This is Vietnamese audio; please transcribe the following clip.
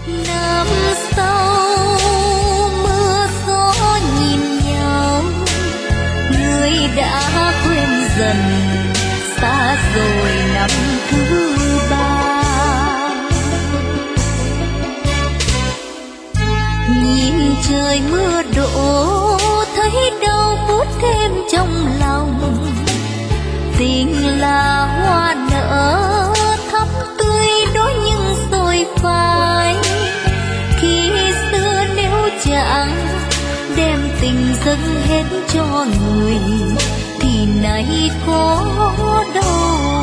Năm sau mưa gió nhìn nhau, người đã quên dần, xa rồi năm thứ ba. Nhìn trời mưa đổ thấy đau buốt thêm trong lòng, tình là hoa nở thắm tươi đôi nhưng rồi phai. Khi xưa nếu chẳng đem tình dâng hết cho người thì nay có đâu